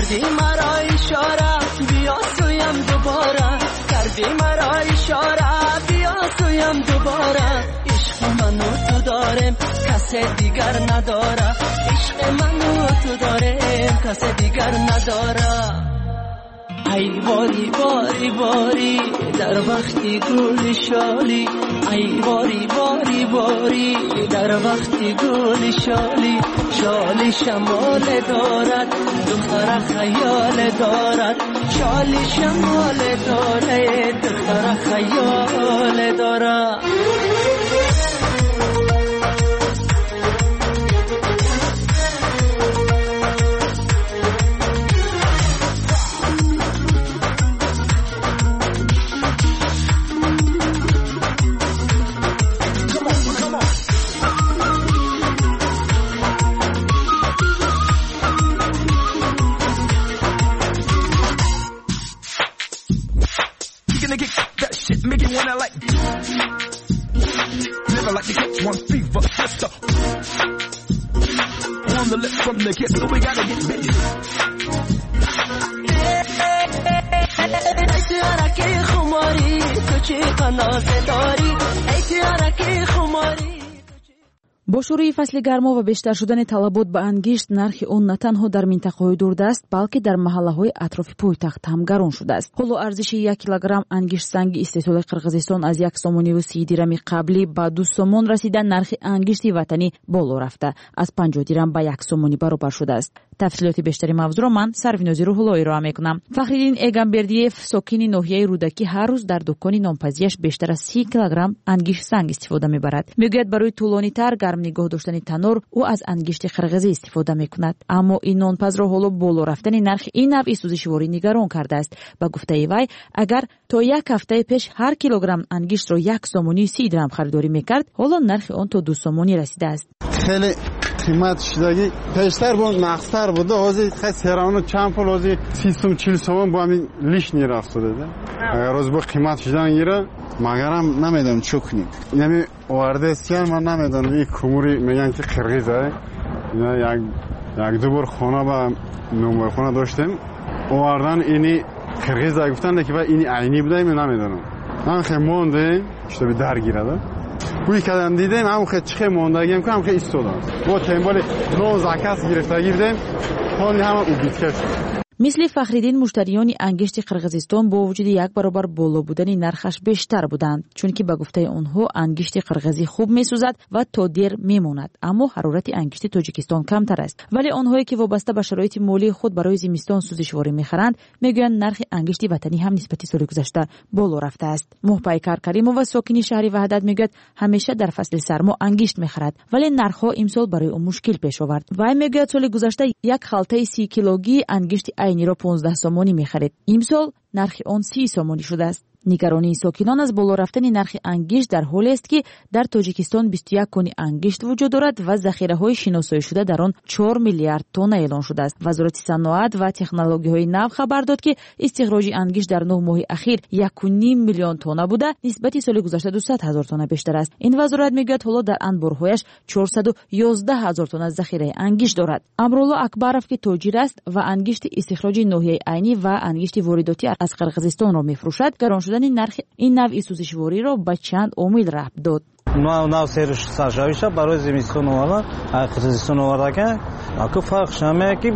کردی مرا اشاره بیا سویم دوباره کردی مرا اشاره بیا سویم دوباره عشق منو تو دارم کس دیگر نداره عشق منو تو دارم کس دیگر نداره ای باری باری باری در وقتی گل شالی ای باری باری باری در وقتی گل شالی شالی شمال دارد دختر خیال دارد شالی شمال دارد دختر خیال دارد Make it wanna like never like to get one fever sister on the lips from the kiss so we gotta get busy ای تیارکی خماری تو چی قناعت داری ای تیارکی خماری با شروع فصل گرما و بیشتر شدن طلبات به انگشت نرخ آن نه تنها در منطقه‌های دوردست بلکه در محله‌های اطراف پایتخت هم گران شده است. حالا ارزش 1 کیلوگرم انگشت سنگ استحصال قرغیزستان از 1 سومونی و 30 درم قبلی به 2 سومون رسیدن نرخ انگشت وطنی بالا رفته از 50 درم به 1 سومونی برابر شده است. تفصیلات بیشتری موضوع را من سروینوزی روح‌الله ارائه می‌کنم. فخرالدین ایگانبردیف ساکن ناحیه رودکی هر روز در دکان نانپزیش بیشتر از 30 کیلوگرم انگشت سنگ استفاده می‌برد. میگوید برای طولانی‌تر گرم نگاه داشتن تنور او از انگشت قرغیزی استفاده می‌کند. اما این نانپز را حالا بالا رفتن نرخ این نوع سوزشواری نگران کرده است. با گفته وی اگر تا 1 هفته پیش هر کیلوگرم انگشت را 1 سومونی 30 درم خریداری می‌کرد، حالا نرخ آن تا 2 سومونی رسیده است. خیلی قیمت شدگی پیشتر بود مقصر بوده حاضر خیلی سرانو چند پول حاضر 30 40 سوم با همین لیش نیرفت ده اگر روز با قیمت شدن گیره مگرم نمیدونم چو کنیم یعنی وارده سیان من نمیدونم این کموری میگن که قرغیزه یک دو بار خانه با نمبر خانه داشتیم واردن اینی قرغیزه گفتن که اینی عینی بوده نمیدونم من خیلی مونده شده درگیره بوی کردم دیدم همون خیلی چخه موندگیم که هم خیلی ایستادم با تنبال 19 کس گرفتگی بودم حالی همه او بیتکش مثل فخرالدین مشتریان انگشت قرغیزستان با وجود 1 برابر بالا بودن نرخش بیشتر بودند چون که به گفته آنها انگشت قرغیزی خوب میسوزد و تا دیر میماند اما حرارت انگشت تاجیکستان کمتر است ولی آنهایی که وابسته به شرایط مالی خود برای زمستان سوزشواری میخرند میگویند نرخ انگشت وطنی هم نسبت سال گذشته بالا رفته است. محپیکر کریمووا ساکن شهر وحدت میگوید همیشه در فصل سرما انگشت میخرد ولی نرخها امسال برای او مشکل پیش آورد. وی میگوید سال گذشته 1 خلطه 30 کیلوگی انگشت عینی را 15 سومونی می‌خرید. امسال نرخ آن 30 سومونی شده است. نگرانی ساکنان از بالا رفتن نرخ انگشت در حالی است که در تاجیکستان 21 کن انگشت وجود دارد و ذخیره‌های شناسایی شده در آن 4 میلیارد تن اعلان شده است. وزارت صنعت و تکنولوژی‌های نو خبر داد که استخراج انگشت در 9 ماه اخیر 1.5 میلیون تن بوده، نسبت سال گذشته 200,000 تن بیشتر است. این وزارت میگوید حالا در انبارهایش 411,000 تن ذخیره انگشت دارد. امرالله اکبرов که تاجر است و انگشت استخراج ناحیه عینی و انگشت وارداتی از قرغیزستان را می‌فروشد، گران شدن نرخ این نوع سوزشواری را به چند عامل ربط داد. نو سرشاویشه برای زمستان اولا قرغیزستان آورده که فرق شامه که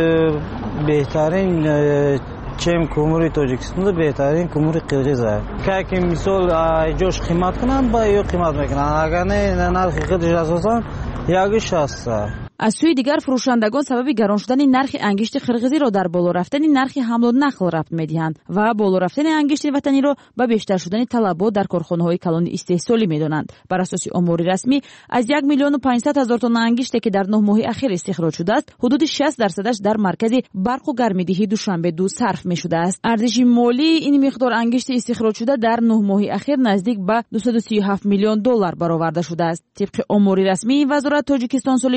بهترین چم کوموری تاجیکستان بهترین کوموری قرغیزه که مثال جوش قیمت کنن با یو قیمت میکنن اگر نه نرخ خودش اساسا یکیش هست. از سوی دیگر فروشندگان سبب گران شدن نرخ انگشت قرغیزی را در بالا رفتن نرخ حمل و نقل ربط می‌دهند و بالا رفتن انگشت وطنی را به بیشتر شدن طلبات در کارخانه‌های کلان استحصالی می‌دانند. بر اساس آمار رسمی از 1,500,000 تن انگشت که در 9 ماه اخیر استخراج شده است، حدود 60% در مرکز برق و گرمایدهی دوشنبه 2 صرف می‌شده است. ارزش مالی این مقدار انگشت استخراج شده در 9 ماه اخیر نزدیک به 237 میلیون دلار برآورده شده است. طبق آمار رسمی وزارت تاجیکستان سال جاری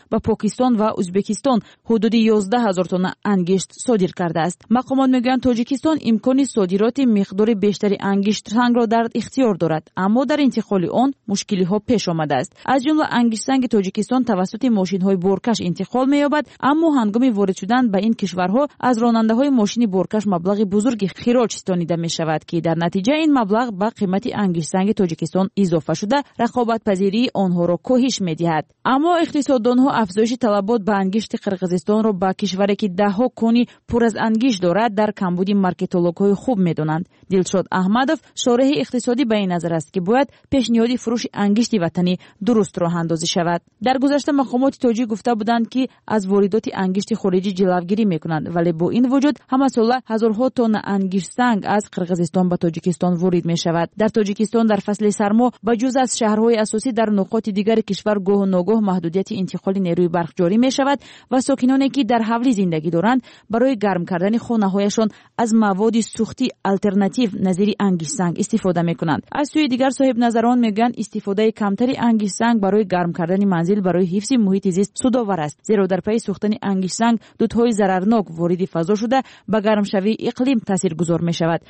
ба Покистон ва Узбекистон ҳудуди 11000 тонна ангишт содир кардааст. мақомот мегӯянд Тоҷикистон имкони содироти миқдори бештари ангиштсангро дар ихтиёр дорад, аммо дар интиқоли он мушкилиҳо пеш омадааст. аз ҷумла ангиштсанги Тоҷикистон тавассути мошинҳои боркаш интиқол меёбад, аммо ҳангоми ворид шудан ба ин кишварҳо аз ронандаҳои мошини боркаш маблағи бузурги хироҷ стонида мешавад, ки дар натиҷа ин маблағ ба қимати ангиштсанги Тоҷикистон изофа шуда рақобатпазирии онҳоро коҳиш медиҳад. аммо иқтисоддонҳо афзоиши талабот ба ангишти Қирғизистонро ба кишваре ки даҳҳо кони пур аз ангишт дорад дар камбуди маркетологҳои хуб медонанд. Дилшод Аҳмадов шораҳи иқтисодӣ ба ин назар аст, ки бояд пешниҳоди фурӯши ангишти ватанӣ дуруст роҳандозӣ шавад. дар гузашта мақомоти тоҷик гуфта буданд, ки аз воридоти ангишти хориҷӣ ҷилавгирӣ мекунанд, вале бо ин вуҷуд ҳамасола ҳазорҳо тонна ангиштсанг аз Қирғизистон ба Тоҷикистон ворид мешавад. дар Тоҷикистон дар фасли сармо ба ҷуз аз шаҳрҳои асосӣ дар нуқоти дигари кишвар гоҳу ногоҳ маҳдудияти интиқоли нерӯи барқ ҷорӣ мешавад ва сокиноне, ки дар ҳавлӣ зиндагӣ доранд, барои гарм кардани хонаҳояшон аз маводи сӯхти алтернатив назири ангиштсанг истифода мекунанд. аз сӯи дигар соҳибназарон мегӯянд истифодаи камтари ангиштсанг барои гарм кардани манзил барои ҳифзи муҳити зист судовар аст, зеро дар пайи сӯхтани ангиштсанг дудҳои зарарнок вориди фазо шуда ба гармшавии иқлим таъсиргузор мешавад.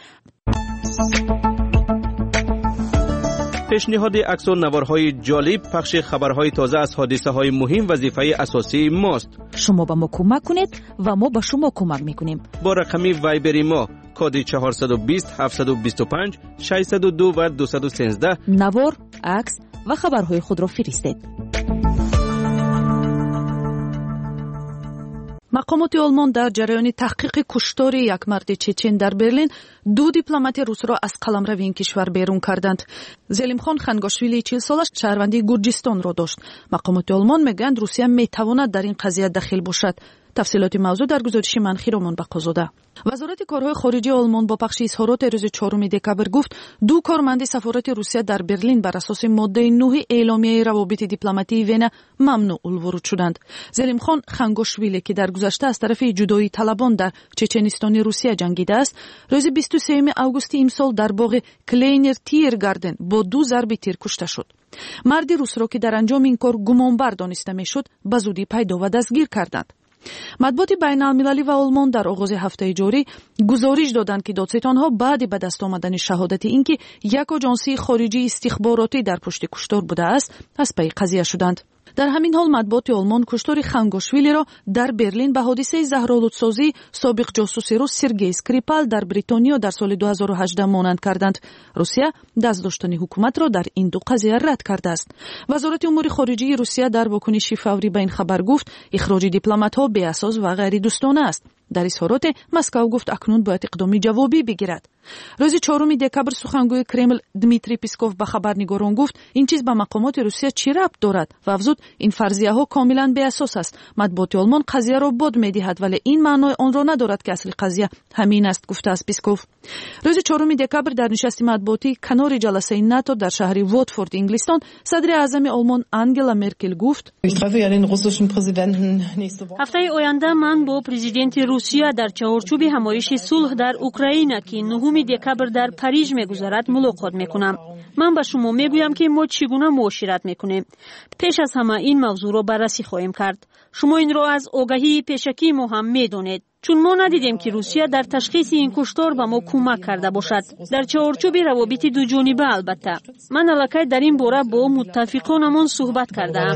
пешниҳоди аксу наварҳои ҷолиб, пахши хабарҳои тоза аз ҳодисаҳои муҳим вазифаи асосии мост. шумо ба мо кӯмак кунед ва мо ба шумо кӯмак мекунем. бо рақами вайбери мо коди 420 725 602 ва 213 навор, акс ва хабарҳои худро фиристед. мақомоти олмон дар ҷараёни таҳқиқи куштори як марди чечен дар Берлин 2 дипломати русро аз қаламрави ин кишвар берун карданд. Зелимхон Хангошвили 40 солаш шаҳрвандии Гурҷистонро дошт. мақомоти олмон мегӯянд Русия метавонад дар ин қазия дахил бошад. тафсилоти мавзӯъ дар гузориши Манхиромон Бақозода. вазорати корҳои хориҷии олмон бо пахши изҳороти рӯзи 4 декабр гуфт 2 корманди сафорати Русия дар Берлин бар асоси моддаи 9 эъломияи равобити дипломатии Вена мамнӯъ ворид шуданд. Зелимхон Хангошвили, ки дар гузашта аз тарафи ҷудоии талабон дар Чеченистони Русия ҷангидааст, рӯзи 23 августи имсол дар боғи Клейнер Тиргарден бо 2 зарби тир кушта шуд. марди русро, ки дар анҷоми ин кор гумонбар дониста мешуд, ба зудӣ пайдо ва дастгир карданд. матбуоти байналмилалӣ ва олмон дар оғози ҳафтаи ҷорӣ гузориш доданд, ки додситонҳо баъди ба даст омадани шаҳодати ин ки як оҷонсии хориҷии истихборотӣ дар пушти куштор будааст, аз пайи қазия шуданд. дар ҳамин ҳол матбуоти олмон куштори Хангошвилиро дар Берлин ба ҳодисаи заҳролудсозии собиқ ҷосуси рус Сергей Скрипал дар Бритониё дар соли 2018 монанд карданд. Русия даст доштани ҳукуматро дар ин 2 қазия рад кардааст. вазорати умури хориҷии Русия дар вокуниши фаврӣ ба ин хабар гуфт ихроҷи дипломатҳо беасос ва ғайридӯстона аст. дар изҳороте Москав гуфт акнун бояд иқдоми ҷавобӣ бигирад. рӯзи 4 декабр сухангӯи Кремл Дмитрий Песков ба хабарнигорон гуфт ин чиз ба мақомоти Русия чӣ рабт дорад ва афзуд ин фарзияҳо комилан беасос аст. матбуоти олмон қазияро бод медиҳад, вале ин маънои онро надорад ки асли қазия ҳамин аст, гуфтааст Песков. рӯзи 4 декабр дар нишасти матбуотӣ канори ҷаласаи НАТО дар шаҳри Вотфорд, Инглистон, садри аъзами олмон Ангела Меркел гуфт ҳафтаи оянда ман бо президенти Русия дар чаҳорчӯби ҳамоиши сулҳ дар Украина, ки 9 декабр дар Париж мегузарад, мулоқот мекунам. ман ба шумо мегӯям, ки мо чӣ гуна муошират мекунем. пеш аз ҳама ин мавзӯъро баррасӣ хоҳем кард. шумо инро аз огаҳии пешакии мо ҳам медонед, чун мо надидем, ки Русия дар ташхиси ин куштор ба мо кӯмак карда бошад. дар чаҳорчӯби равобити дуҷониба албатта. ман аллакай дар ин бора бо муттафиқонамон суҳбат кардаам.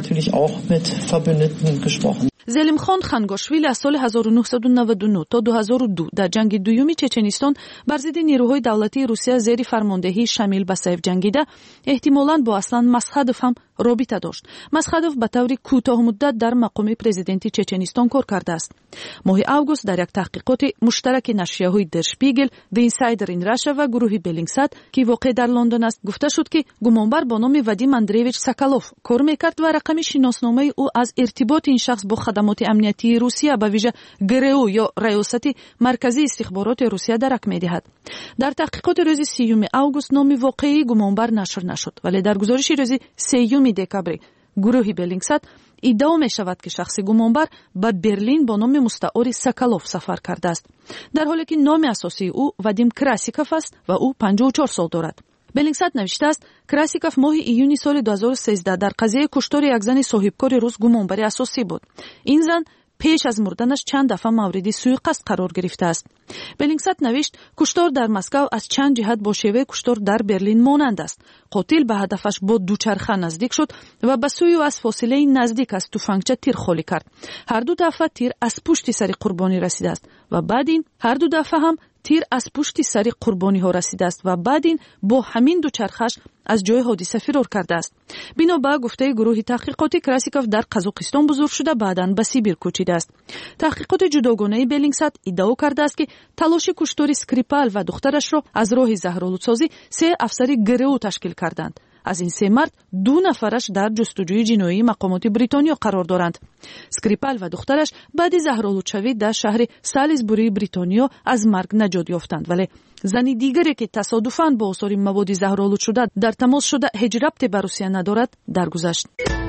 Зелимхон Хангошвили аз соли 1999 то 2002 дар ҷанги дуюми Чеченистон бар зидди нерӯҳои давлатии Русия зери фармондеҳии Шамил Басаев ҷангида, эҳтимолан бо Аслан Масхадов ҳам робита дошт. Масхадов ба таври кӯтоҳмуддат дар мақоми президенти Чеченистон кор кардааст. моҳи август дар як таҳқиқоти муштараки нашрияҳои Der Spiegel, The Insider in Russia ва гурӯҳи Bellingsat, ки воқеъ дар Лондон аст, гуфта шуд, ки гумонбар бо номи Вадим Андреевич Соколов кор мекард ва рақами шиносномаи ӯ аз иртиботи ин шахс бо хадамоти амниятии Русия ба вижа ГРУ ё раёсати марказии истихбороти Русия дарак медиҳад. дар таҳқиқоти рӯзи 30 август номи воқеии гумонбар нашр нашуд, вале дар гузориши рӯзи 3 декабри гурӯҳи Bellingsat иддао мешавад, ки шахси гумонбар ба Берлин бо номи мустаъори Соколов сафар кардааст, дар ҳоле ки номи асосии ӯ Вадим Красиков аст ва ӯ 54 сол дорад. белингсад навишта аст, Красиков моҳи июни соли 2013 дар қазияи куштори як зани соҳибкори рус гумонбари асосӣ буд. ин зан пеш аз мурданаш чанд дафъа мавриди суиқасд қарор гирифтааст. Белингсад навишт, куштор дар Москав аз чанд ҷиҳат бо шеваи куштор дар Берлин монанд аст. қотил ба ҳадафаш бо дучарха наздик шуд ва ба сӯи ӯ аз фосилаи наздик аз туфангча тир холӣ кард. ҳар ду дафъа тир аз пушти сари қурбонӣ расидааст ва баъд ин ҳар ду дафъа ҳам тир аз пушти сари қурбониҳо расидааст ва баъд ин бо ҳамин дучархаш аз ҷои ҳодиса фирор кардааст. бино ба гуфтаи гурӯҳи таҳқиқотӣ, Красиков дар Қазоқистон бузург шуда баъдан ба Сибир кӯчидааст. таҳқиқоти ҷудогонаи Белингсад иддао кардааст ки талоши куштори Скрипал ва духтарашро аз роҳи заҳролудсозӣ се афсари ГРУ ташкил карданд. аз ин се мард ду нафараш дар ҷустуҷӯи ҷиноии мақомоти Бритониё қарор доранд. Скрипал ва духтараш баъди заҳролудшавӣ дар шаҳри Салисбурии Бритониё аз марг наҷот ёфтанд, вале зани дигаре ки тасодуфан бо осори маводи заҳролудшуда дар тамос шуда ҳеҷ рабте ба Русия надорад, даргузашт.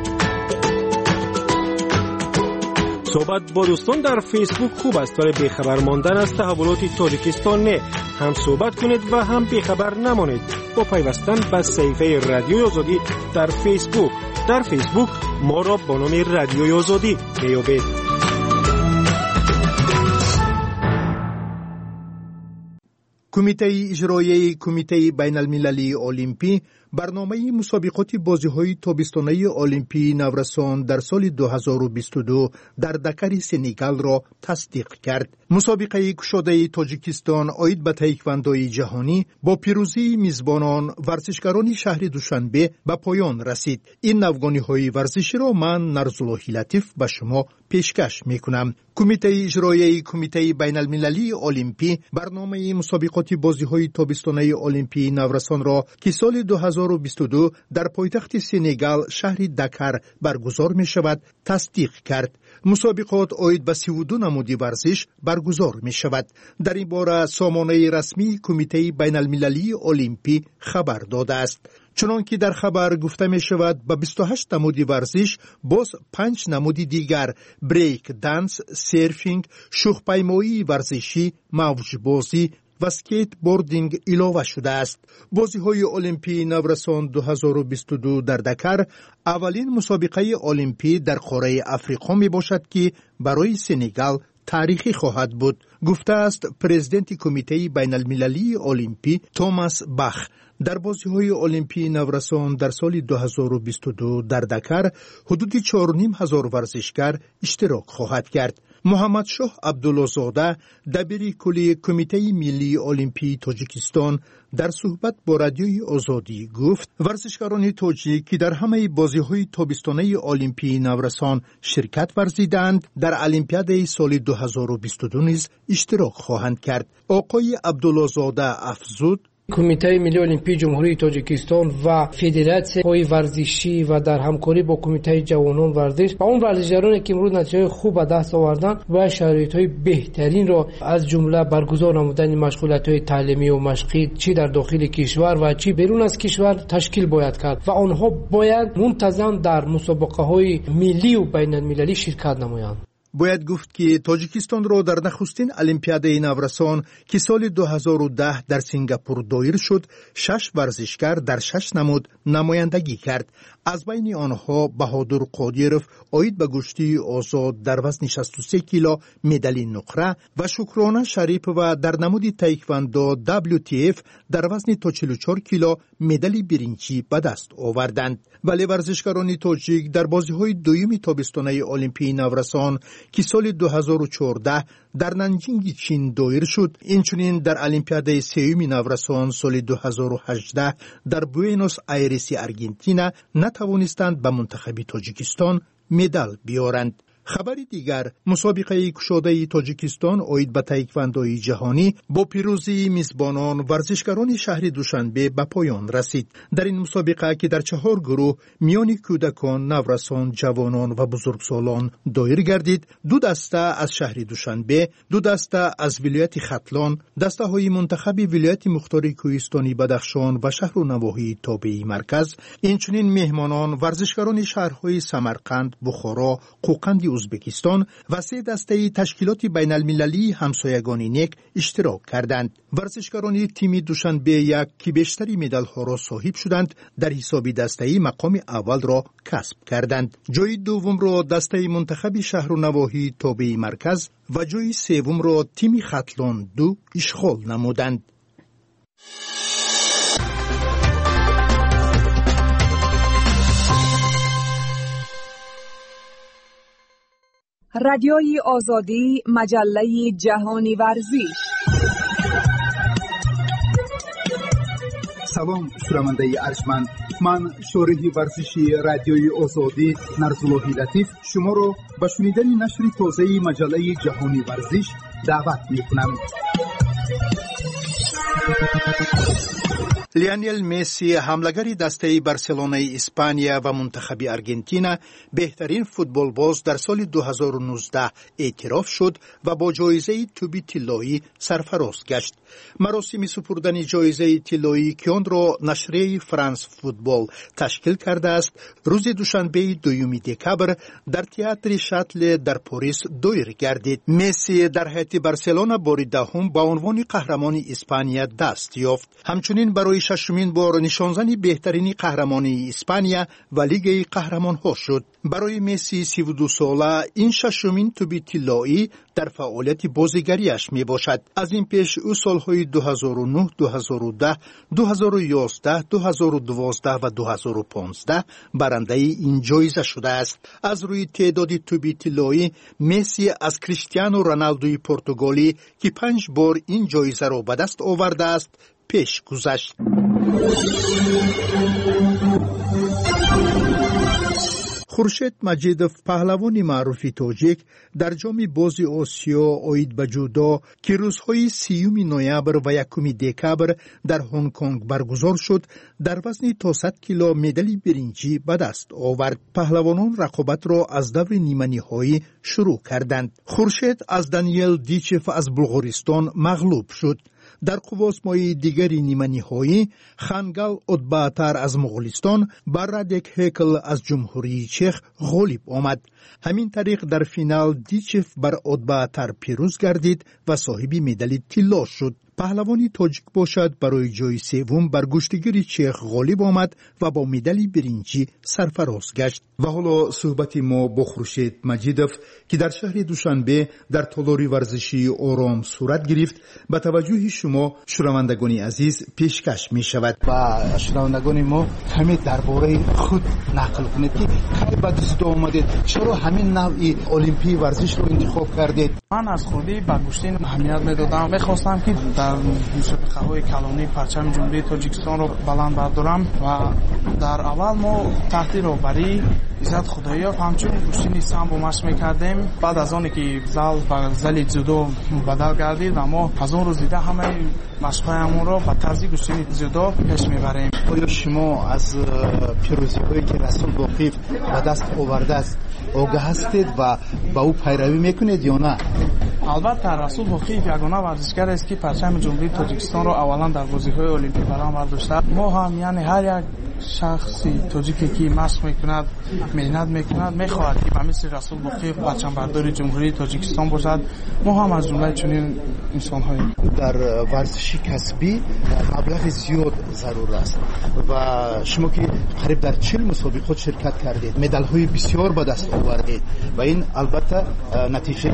صحبت با دوستان در فیسبوک خوب است ولی بیخبر ماندن از تحولات تاجیکستان نه. هم صحبت کنید و هم بیخبر نمانید با پیوستن به صفحه رادیوی آزادی در فیسبوک. در فیسبوک ما را با نام رادیوی آزادی بیابید. کمیته اجرایی کمیته بین المللی المپی برنامه مسابقات بازی‌های تابستانه المپی نورسان در سال 2022 در دکر سنگال را تصدیق کرد. مسابقه کشاده تاجیکستان عاید به تایکواندوی جهانی با پیروزی میزبانان ورزشکاران شهر دوشنبه به پایان رسید. این نوگانی‌های ورزشی را من نرزالله لطیف به شما پیشکش می‌کنم. کمیته اجرایی کمیته بین المللی المپی برنامه مسابقات بازی‌های تابستانه المپی نورسان را که سال 2022 در پایتخت سنگال شهر دکر برگزار می شود تصدیق کرد. مسابقات عاید به 32 نمود ورزش برگزار می شود. در این باره سامانه رسمی کمیته بین المللی المپی خبر داده است. چنانکه در خبر گفته می شود به 28 نمود ورزش باز 5 نمود دیگر بریک دنس، سرفینگ، شوخ‌پیمایی ورزشی، موج بازی و سکیت بوردینگ علاوه شده است. بازی‌های المپی نورسان 2022 در دکر اولین مسابقه المپی در قاره افریقا می باشد که برای سنگال تاریخی خواهد بود، گفته است پرزیدنت کمیته بین المللی المپی توماس باخ. در بازی‌های المپی نورسان در سال 2022 در دکر حدود 4,500 ورزشکار اشتراک خواهد کرد. محمد شاه عبدالله‌زاده دبیر کلی کمیته ملی المپی تاجیکستان در صحبت با رادیوی آزادی گفت ورزشکاران تاجیک که در همه بازی‌های تابستانه المپی نورسان شرکت ورزیدند در المپیاد سال 2022 نیز اشتراک خواهند کرد. آقای عبدالله‌زاده افزود کمیته ملی المپی جمهوری تاجیکستان و فدراسیون ورزشی و در همکاری با کمیته جوانان ورزش و اون ورزشکارانی که امروز نتیجه خوب به دست آوردن و شرایط‌های بهترین را از جمله برگزار نمودن مشغولیت‌های تعلیمی و مشقی چی در داخل کشور و چی بیرون از کشور تشکیل باید کرد و آنها باید منتظم در مسابقه‌های ملی و بین المللی شرکت نمایند. باید گفت که تاجیکستان را در نخستین المپیاد نورسان که سال 2010 در سنگاپور دایر شد 6 ورزشکار در 6 نمود نمایندگی کرد. از بین آنها بهادر قادیروف عاید به کشتی آزاد در وزن 63 کیلو مدال نقره و شکرانه شریف و در نمود تایکواندو WTF در وزن تا 44 کیلو مدال برنجی به دست آوردند. ولی ورزشکاران تاجیک در بازی‌های دوم تابستانه المپی نورسان که سال 2014 در نانجینگ چین دایر شد، اینچنین در المپیاد سوم نورسان سال 2018 در بوئنوس آیرس آرژانتین نتوانستند به منتخب تاجیکستان مدال بیارند. خبر دیگر مسابقه کشاده تاجیکستان عاید به تایکواندوی جهانی با پیروزی میزبانان ورزشکاران شهر دوشنبه به پایان رسید. در این مسابقه که در 4 گروه میان کودکان، نورسان، جوانان و بزرگسالان دایر گردید، 2 دسته از شهر دوشنبه، 2 دسته از ولایت ختلان، دسته های منتخب ولایت مختار کوهستانی بدخشان و شهر و نواحی تابع مرکز، اینچنین مهمانان ورزشکاران شهرهای سمرقند، بخارا، قوقند ازبکستان و 3 دسته تشکیلات بین المللی همسایگان نیک اشتراک کردند. ورزشکاران تیم دوشنبه یک که بیشتری مدال ها را صاحب شدند در حساب دسته مقام اول را کسب کردند. جای دوم را دسته منتخب شهر و نواحی تابع مرکز و جای سوم را تیم خطلان 2 اشغال نمودند. رادیوی آزادی، مجله جهانی ورزش. سلام شنونده ارجمند، من شارح ورزشی رادیوی آزادی نرزاللهی لطیف شما را به شنیدن نشر تازه مجله جهانی ورزش دعوت می‌کنم. لیونل مسی حملگر دسته بارسلونای اسپانیا و منتخب آرژانتین بهترین فوتبال باز در سال 2019 اعتراف شد و با جایزه توبی طلایی سرفراز گشت. مراسم سپردن جایزه طلایی که آن را نشریه فرانس فوتبال تشکیل کرده است روز دوشنبه 2 دکبر در تئاتر شاتل در پاریس دایر گردید. مسی در هیئت بارسلونا بار دهم با عنوان قهرمان اسپانیا دست یافت. همچنین برای ششمین بار نشانزن بهترین قهرمان اسپانیا و لیگ قهرمان‌ها شد. برای مسی 32 ساله این ششمین توبی طلایی در فعالیت بازیگریش می باشد. از این پیش او سالهای 2009، 2010، 2011، 2012 و 2015 برنده این جایزه شده است. از روی تعداد توبی طلایی مسی از کریستیانو رونالدوی پرتغالی که 5 بار این جایزه را به دست آورده است پیش گذشت. خورشید مجیدوف پهلوان معروف تاجیک در جام باز آسیا آید به جودو که روزهای 30 نوامبر و 1 دکبر در هنگ کنگ برگزار شد در وزن تا 100 کیلو مدال برنجی به دست آورد. پهلوانان رقابت را از دور نیمه نهایی شروع کردند. خورشید از دانیل دیچف از بلغارستان مغلوب شد. در قواسمای دیگری نیمه نهایی خانگال ادباتر از مغولستان بر رادک هیکل از جمهوری چک غالب آمد. همین طریق در فینال دیچف بر ادباتر پیروز گردید و صاحب مدال طلا شد. پهلوانی تاجیک باشد برای جای سوم بر گشتگیر چک غالب آمد و با مدال برنجی سرفراز گشت. و حالا صحبت ما با خورشید مجیدوف که در شهر دوشنبه در تالار ورزشی آرام صورت گرفت به توجه شما شنوندگان عزیز پیشکش می شود. و شنوندگان ما کمی درباره خود نقل کنید که کی به جودو آمدید، چرا همین نوعی المپی ورزش رو انتخاب کردید؟ من از خودی به گشتین اهمیت میدادم. میخواستم که در مسابقه‌های کلانی پرچم جمهوری تاجیکستان رو بلند بردارم و در اول ما تحت راهبری عزت خداییاف همچون گشتین سامبو مشق میکردیم. بعد از آنی که زال به زل جودو بدل گردید و ما از اون روز دیده همه مشق‌هایمون رو به طرز گشتین جودو پیش میبریم. آیا شما از پیروزی‌هایی که رسول واقف به دست آورده است آگاه هستید و با او پیروی میکنید یا نه؟ البته رسول واقف یگانه ورزشگر است که پرچم جمهوری تاجیکستان رو اولا در بازی‌های المپیک برام برداشته. ما هم یعنی هر یک شخصی تاجیکی که مشق میکند مهنت میکند میخواهد که مثل رسول واقف پرچم برداری جمهوری تاجیکستان باشد. ما هم از جمله چنین انسان‌هاییم. در ورزش کسبی مبلغ زیاد ضرور است و شما که قریب در 40 مسابقات شرکت کردید، مدال‌های بسیار به دست آوردید و این البته نتیجه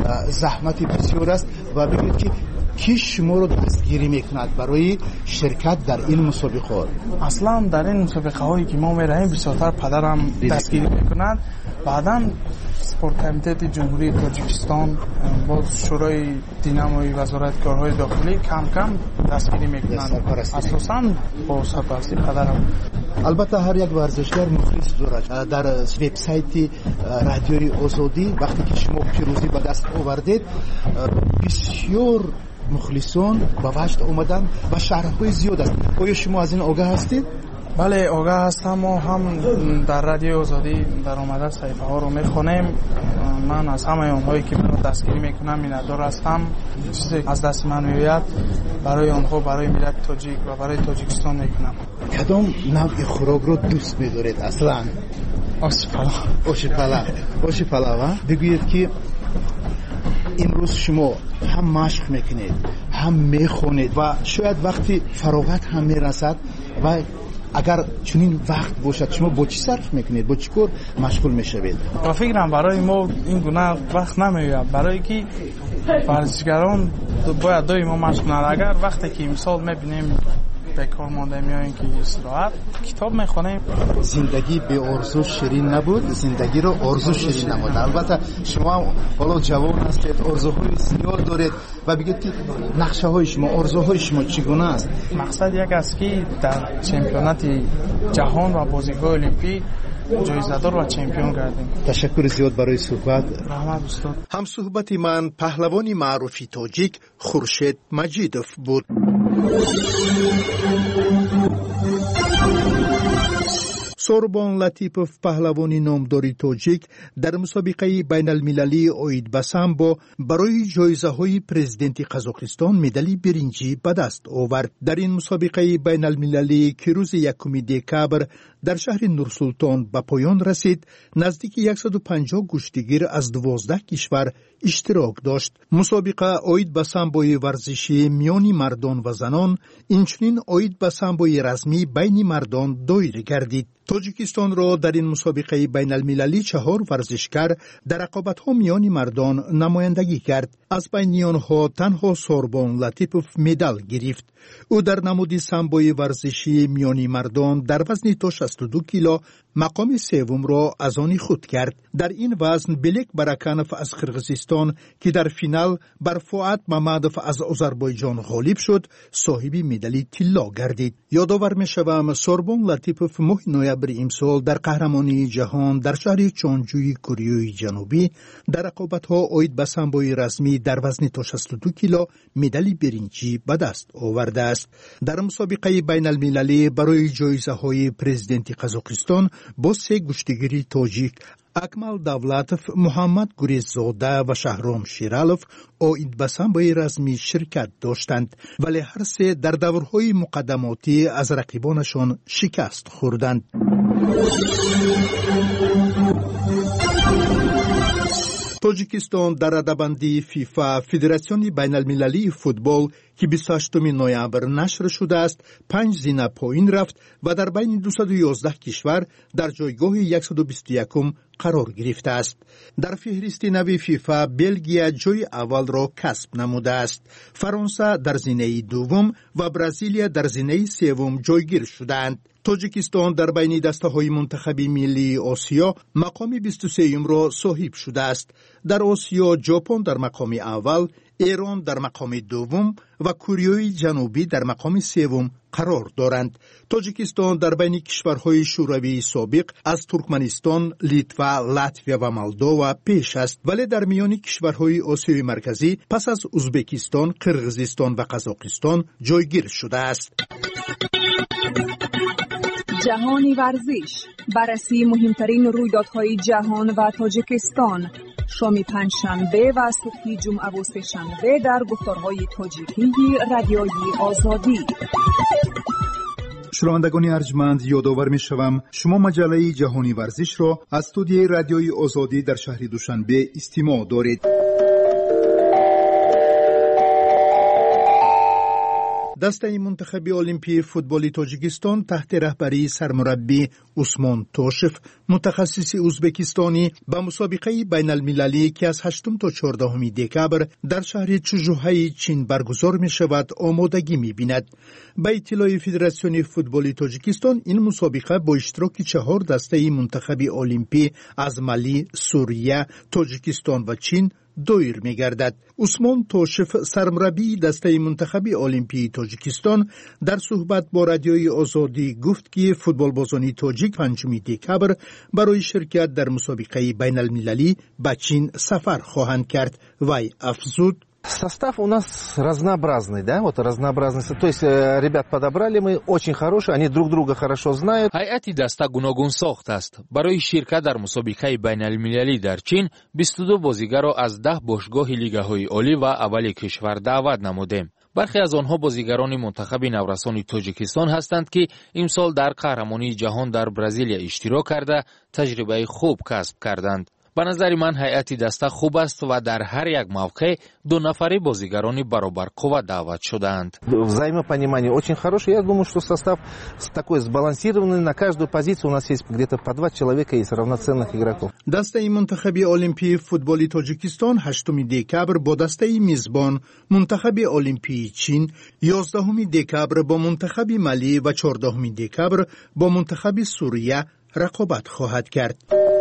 زحمت بسیار است و بگید که کی شما رو دستگیری میکند برای شرکت در این مسابقات؟ اصلا در این مسابقه هایی که ما میریم بسیارتر پدرم دستگیری میکند. بعدا سپورت کمیته جمهوری تاجیکستان با شورای دیناموی وزارت کارهای داخلی کم کم دستگیری میکنند، اساسا با سرپرستی پدرم. البته هر یک ورزشگر مخلص دارد. در وبسایت رادیوی آزادی وقتی که شما پیروزی به دست آوردید بسیار مخلصان با وجد اومدن و شرح‌های زیاد است. آیا شما از این آگاه هستید؟ بله آگاه هستم. ما هم در رادیوی آزادی در آمده صحیفه ها رو میخونیم. من از همه اونهایی که من دستگیری میکنم میندار هستم. چیزی از دست من میآید برای آنها، برای ملت تاجیک و برای تاجیکستان میکنم. کدام نوع خوراک رو دوست میدارید اصلا؟ اوشیپالا بگویید که امروز شما هم مشق میکنید هم میخونید و شاید وقتی فراغت هم میرسد و اگر چنین وقت باشد شما با چی صرف میکنید، با چی کار مشغول میشوید؟ با فکرم برای ما این گونه وقت نمیاد، برای که ورزشگران باید دائما مشغولند. اگر وقتی که مثال میبینیم بیکار مانده میاییم که استراحت کتاب میخونیم. زندگی به آرزو شیرین نبود، زندگی رو آرزو شیرین نمود. البته شما حالا جوان هستید، آرزوهای زیاد دارید و بگید که نقشه های شما، آرزوهای شما چگونه است؟ مقصد یک است که در چمپیونات جهان و بازی‌های المپیک جایزه‌دار و چمپیون گردیم. تشکر زیاد برای صحبت. رحمت استاد. هم صحبت من پهلوانی معروفی تاجیک خورشید مجیدوف بود. سوربان لطیپوف پهلوانی نامداری تاجیک در مسابقه بین المللی اوید به سامبو برای جایزه های پرزیدنت قزاقستان مدال برنجی به دست آورد. در این مسابقه بین المللی که روز 1 دکامبر در شهر نورسولتان به پایان رسید، نزدیک 150 کشتیگیر از 12 کشور اشتراک داشت. مسابقه اوید به سامبوی ورزشی میان مردان و زنان، اینچنین اوید به سامبوی رسمی بین مردان دایر گردید. تاجیکستان را در این مسابقه بین المللی 4 ورزشکار در رقابت‌ها میان مردان نمایندگی کرد. از بین آنها تنها سوربان لطیپوف مدال گرفت. او در نمود سامبوی ورزشی میان مردان در وزن تا 62 کیلو مقام سوم را از آن خود کرد. در این وزن بلیک براکانوف از قرغیزستان که در فینال بر فؤاد ممدوف از آذربایجان غالب شد، صاحب مدال طلا گردید. یادآور می‌شوم سوربان لطیپوف ماه نوامبر امسال در قهرمانی جهان در شهر چونجوی کره جنوبی در رقابت‌ها اوید به سامبوی رسمی در وزن تا 62 کیلو مدال برنجی به دست آورده است. در مسابقه بین المللی برای جایزه‌های پرزیدنت قزاقستان با 3 کشتیگیر تاجیک اکمل دولتوف، محمد گریززاده و شهرام شیرالوف اوید به سامبوی رسمی شرکت داشتند، ولی هر 3 در دورهای مقدماتی از رقیبانشان شکست خوردند. تاجیکستان در رده‌بندی فیفا فدراسیون بین المللی فوتبال که 28 نوامبر نشر شده است 5 زینه پایین رفت و در بین 211 کشور در جایگاه 121 قرار گرفته است. در فهرست نو فیفا بلژیم جای اول را کسب نموده است. فرانسه در زینه دوم و برزیلیا در زینه سوم جایگیر شدند. تاجیکستان در بین دسته‌های منتخب ملی آسیا مقام 23 را صاحب شده است. در آسیا ژاپن در مقام اول، ایران در مقام دوم و کره جنوبی در مقام سوم قرار دارند. تاجیکستان در بین کشورهای شوروی سابق از ترکمنستان، لیتوا، لاتویا و مولداوا پیش است، ولی در میان کشورهای آسیای مرکزی پس از ازبکستان، قرغیزستان و قزاقستان جایگیر شده است. جهانی ورزش، بررسی مهمترین رویدادهای جهان و تاجیکستان، شام پنجشنبه و صبح جمعه و سه‌شنبه در گفتارهای تاجیکی رادیوی آزادی. شنوندگان ارجمند، یادآور می‌شوم شما مجله جهانی ورزش را از استودیوی رادیوی آزادی در شهر دوشنبه استماع دارید. دسته منتخب المپی فوتبال تاجیکستان تحت رهبری سرمربی عثمان توشف، متخصص ازبکستانی، به مسابقه بین المللی که از 8 تا 14 دکامبر در شهر چوژوهای چین برگزار می شود آمادگی می بیند. به اطلاع فدراسیون فوتبال تاجیکستان این مسابقه با اشتراک 4 دسته منتخب المپی از مالی، سوریه، تاجیکستان و چین دایر می گردد. عثمان توشف، سرمربی دسته منتخب المپی تاجیکستان، در صحبت با رادیوی آزادی گفت که فوتبال بازان تاجیک 5 دکامبر برای شرکت در مسابقه بین المللی به چین سفر خواهند کرد. وی افزود: Состав у нас разнообразный, да, вот разнообразный. То есть ребят подобрали мы очень хорошие, они друг друга хорошо знают. ҳайати даста гуногун сохт аст. барои ширкат дар мусобиқаи байналмилалӣ дар Чин 22 бозигарро аз 10 бошгоҳи лигаҳои олӣ ва аввали кишвар даъват намудем. برخی از آنها بازیگران منتخب نورسان تاجیکستان هستند که امسال در قهرمانی جهان در برزیل اشتراک کرده تجربه خوب کسب کردند. به نظر من هیئت دسته خوب است و در هر یک موقع 2 نفر бозигарони баробар қувват даъват шудаанд. Взаимопонимание очень хорошее. Я думаю, что состав такой сбалансированный. На каждую позицию у нас есть где-то по 2 человека из равноценных игроков. دسته منتخب المپی فوتبال تاجیکستان 8 دکبر با دسته میزبان منتخب المپی چین، 11 دکبر با منتخب ملی و 14 دکبر با منتخب سوریه رقابت خواهد کرد.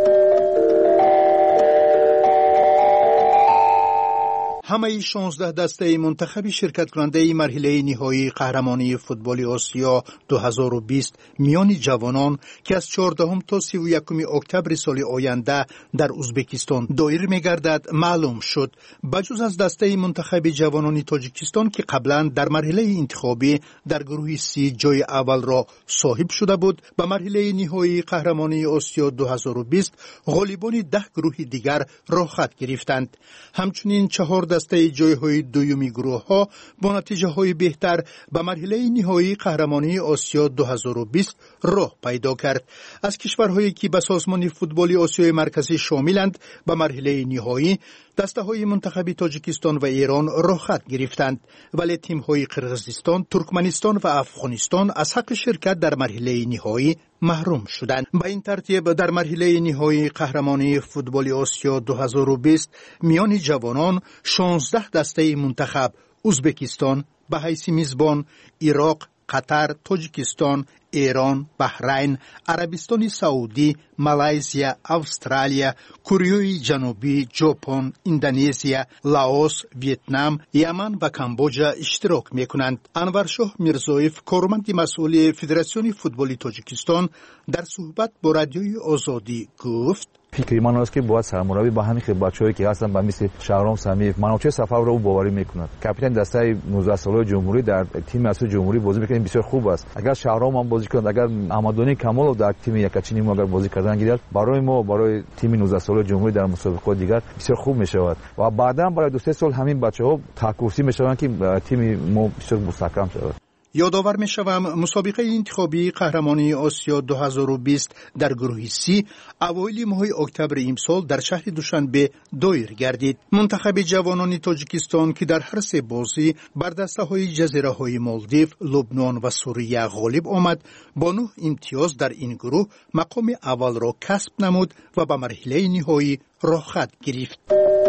همه 16 دسته منتخب شرکت کننده مرحله نهایی قهرمانی فوتبال آسیا 2020 میان جوانان که از 14 تا 31 اکتبر سال آینده در ازبکستان دایر می‌گردد معلوم شد. بجز از دسته منتخب جوانان تاجیکستان که قبلا در مرحله انتخابی در گروه سی جای اول را صاحب شده بود، به مرحله نهایی قهرمانی آسیا 2020 غالبان 10 گروه دیگر راه خط گرفتند. همچنین 4 دسته جایهای دومی گروه ها با نتیجه های بهتر به مرحله نهایی قهرمانی آسیا 2020 راه پیدا کرد. از کشورهایی که به سازمان فوتبال آسیای مرکزی شاملند به مرحله نهایی دسته های منتخب تاجیکستان و ایران راه خط گرفتند، ولی تیم های قرغیزستان، ترکمنستان و افغانستان از حق شرکت در مرحله نهایی محروم شدند. به این ترتیب در مرحله نهایی قهرمانی فوتبال آسیا 2020 میان جوانان 16 دسته منتخب ازبکستان به حیث میزبان، عراق، قطر، تاجیکستان، ایران، بحرین، عربستان سعودی، مالایزیا، استرالیا، کره جنوبی، ژاپن، اندونزیا، لاوس، ویتنام، یمن و کامبوجا اشتراک میکنند. انورشاه میرزایف، کارمند مسئول فدراسیون فوتبال تاجیکستان، در صحبت با رادیوی آزادی گفت: فکر من است که باید سرمربی با همین بچه‌هایی که هستن با مثل شهرام سمیف منوچه سفر رو او باوری میکند. کاپیتان دسته 19 ساله جمهوری در تیم اصلی جمهوری بازی میکنه، بسیار خوب است. اگر شهرام هم بازی کند، اگر احمدونی کمال در تیم یکچینی ما اگر بازی کردن گیرد، برای ما برای تیم 19 ساله جمهوری در مسابقات دیگر بسیار خوب میشود و بعدا برای 2-3 سال همین بچه‌ها تکورسی میشوند که تیم ما بسیار مستحکم شود. یادآور می‌شوم مسابقه انتخابی قهرمانی آسیا 2020 در گروه سی اوایل ماه اکتبر امسال در شهر دوشنبه دایر گردید. منتخب جوانان تاجیکستان که در هر 3 بازی بر دسته‌های جزیره‌های مالدیو، لبنان و سوریه غالب آمد، با 9 امتیاز در این گروه مقام اول را کسب نمود و به مرحله نهایی راه خط گرفت.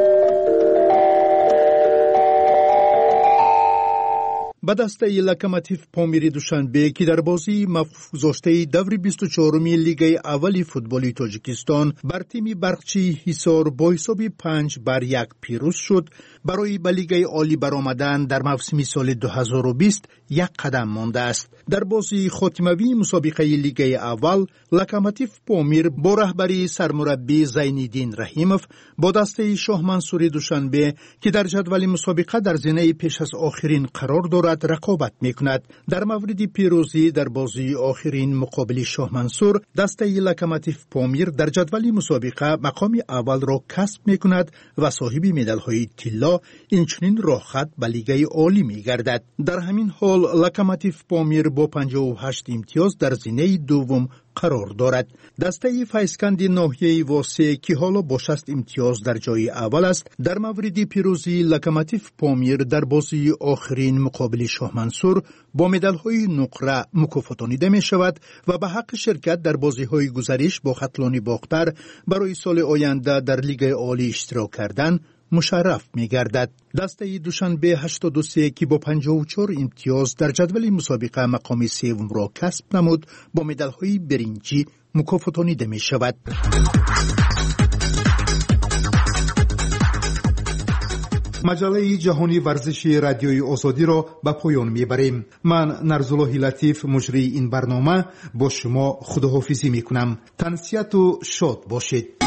به دسته لوکوموتیو پامیر دوشنبه که در بازی مفروض گذاشته دور 24 لیگ اول فوتبال تاجیکستان بر تیم برقچی حصار با حساب 5-1 پیروز شد، برای به لیگ عالی برآمدن در موسم سال 2020 یک قدم مانده است. در بازی خاتموی مسابقه لیگ اول لوکوموتیو پامیر با رهبری سرمربی زین‌الدین رحیموف با دسته شاه منصور دوشنبه که در جدول مسابقه در زینه پیش از آخرین قرار دارد رقابت میکند. در مورد پیروزی در بازی آخرین مقابل شاه منصور، دسته لوکوموتیو پامیر در جدول مسابقه مقام اول را کسب میکند و صاحب مدال‌های طلا، اینچنین راه خط به لیگ عالی میگردد. در همین حال لوکوموتیو پامیر با 58 امتیاز در زینه دوم قرار دارد. دسته فیسکند ناحیه واسه که حالا با 60 امتیاز در جای اول است، در مورد پیروزی لوکوموتیو پامیر در بازی آخرین مقابل شاه منصور با مدال‌های نقره مکافاتانیده می شود و به حق شرکت در بازی‌های گزارش با خطلان باختر برای سال آینده در لیگ عالی اشتراک کردن مشرف می گردد. دسته دوشنبه 83 که با 54 امتیاز در جدول مسابقه مقام سوم را کسب نمود، با مدال‌های برنجی مکافاتانیده می شود. مجله جهانی ورزشی رادیوی آزادی را به پایان میبریم. من نرزالله لطیف مجری این برنامه با شما خداحافظی میکنم. تنسیت و شاد باشید.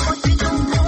خود به جمهوری